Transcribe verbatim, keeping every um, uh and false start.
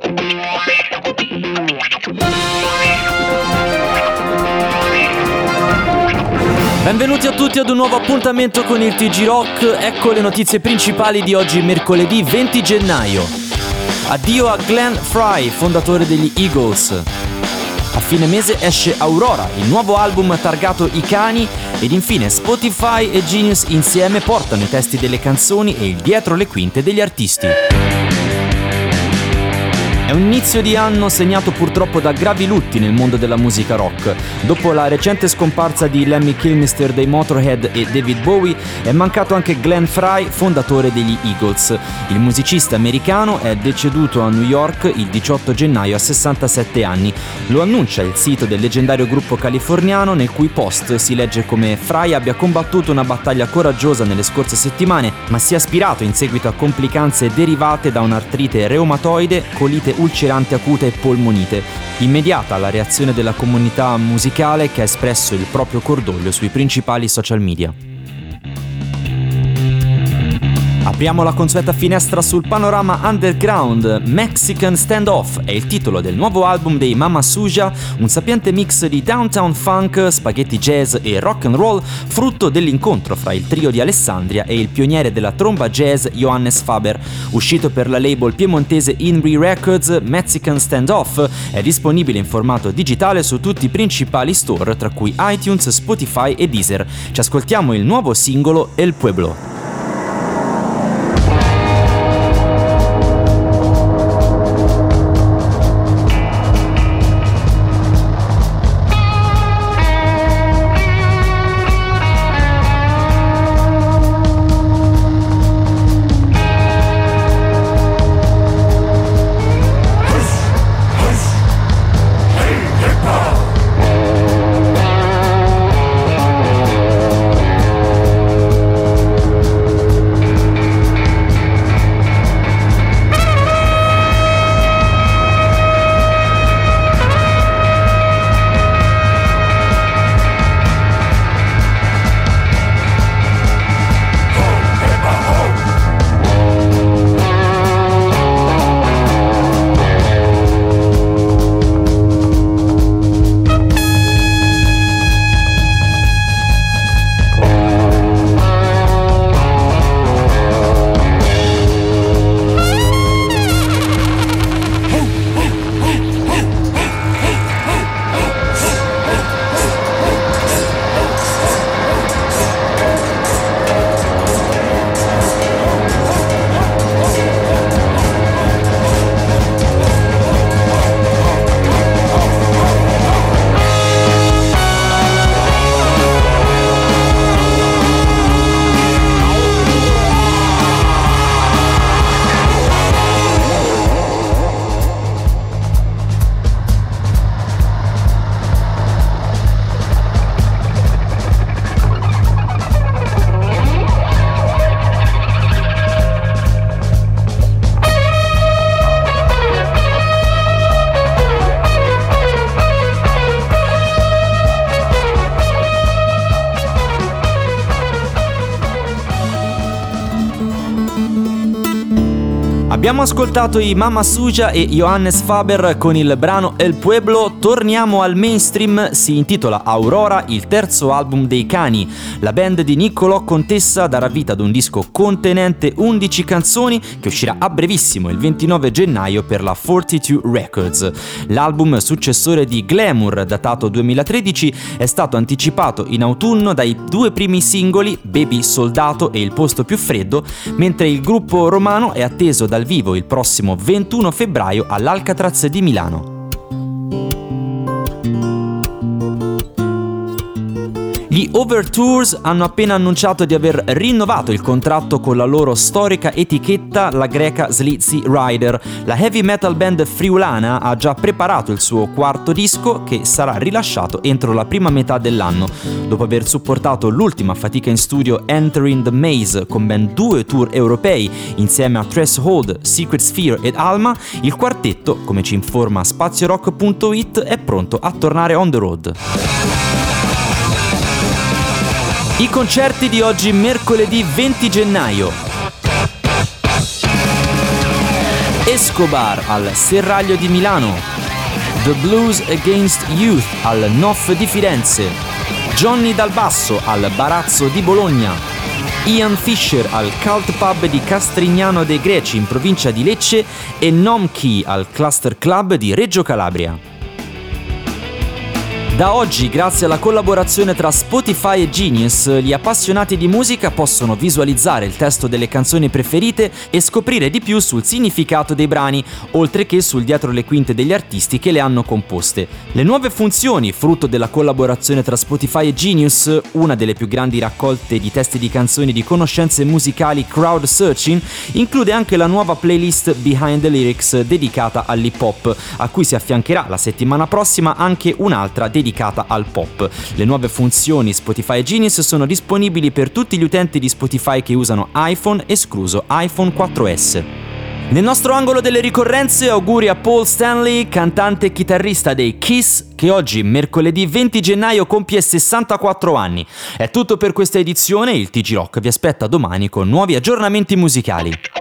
Benvenuti a tutti ad un nuovo appuntamento con il T G Rock. Ecco le notizie principali di oggi, mercoledì venti gennaio. Addio a Glenn Frey, fondatore degli Eagles. A fine mese esce Aurora, il nuovo album targato I Cani. Ed infine Spotify e Genius insieme portano i testi delle canzoni e il dietro le quinte degli artisti. È un inizio di anno segnato purtroppo da gravi lutti nel mondo della musica rock. Dopo la recente scomparsa di Lemmy Kilmister dei Motorhead e David Bowie, è mancato anche Glenn Frey, fondatore degli Eagles. Il musicista americano è deceduto a New York il diciotto gennaio a sessantasette anni. Lo annuncia il sito del leggendario gruppo californiano, nel cui post si legge come Frey abbia combattuto una battaglia coraggiosa nelle scorse settimane, ma sia aspirato in seguito a complicanze derivate da un'artrite reumatoide, colite ulcerante acuta e polmonite. Immediata la reazione della comunità musicale, che ha espresso il proprio cordoglio sui principali social media. Apriamo la consueta finestra sul panorama underground. Mexican Standoff è il titolo del nuovo album dei Mama Suja, un sapiente mix di downtown funk, spaghetti jazz e rock and roll, frutto dell'incontro fra il trio di Alessandria e il pioniere della tromba jazz Johannes Faber. Uscito per la label piemontese Inri Records, Mexican Standoff è disponibile in formato digitale su tutti i principali store, tra cui iTunes, Spotify e Deezer. Ci ascoltiamo il nuovo singolo El Pueblo. Abbiamo ascoltato i Mama Suja e Johannes Faber con il brano El Pueblo. Torniamo al mainstream. Si intitola Aurora, il terzo album dei Cani. La band di Niccolò Contessa darà vita ad un disco contenente undici canzoni che uscirà a brevissimo, il ventinove gennaio, per la quarantadue Records. L'album successore di Glamour, datato duemilatredici, è stato anticipato in autunno dai due primi singoli, Baby Soldato e Il Posto Più Freddo, mentre il gruppo romano è atteso dal vivo il prossimo ventuno febbraio all'Alcatraz di Milano. Gli Overtours hanno appena annunciato di aver rinnovato il contratto con la loro storica etichetta, la greca Slizzy Rider. La heavy metal band friulana ha già preparato il suo quarto disco, che sarà rilasciato entro la prima metà dell'anno. Dopo aver supportato l'ultima fatica in studio Entering the Maze con ben due tour europei insieme a Threshold, Secret Sphere ed Alma, il quartetto, come ci informa spaziorock punto it, è pronto a tornare on the road. I concerti di oggi, mercoledì venti gennaio. Escobar al Serraglio di Milano, The Blues Against Youth al N O F di Firenze, Johnny Dal Basso al Barazzo di Bologna, Ian Fisher al Cult Pub di Castrignano dei Greci in provincia di Lecce e Nomchi al Cluster Club di Reggio Calabria. Da oggi, grazie alla collaborazione tra Spotify e Genius, gli appassionati di musica possono visualizzare il testo delle canzoni preferite e scoprire di più sul significato dei brani, oltre che sul dietro le quinte degli artisti che le hanno composte. Le nuove funzioni, frutto della collaborazione tra Spotify e Genius, una delle più grandi raccolte di testi di canzoni di conoscenze musicali crowd searching, include anche la nuova playlist Behind the Lyrics dedicata all'hip hop, a cui si affiancherà la settimana prossima anche un'altra dedicata al pop. Le nuove funzioni Spotify e Genius sono disponibili per tutti gli utenti di Spotify che usano iPhone, escluso iPhone quattro S. Nel nostro angolo delle ricorrenze, auguri a Paul Stanley, cantante e chitarrista dei Kiss, che oggi, mercoledì venti gennaio, compie sessantaquattro anni. È tutto per questa edizione, il T G Rock vi aspetta domani con nuovi aggiornamenti musicali.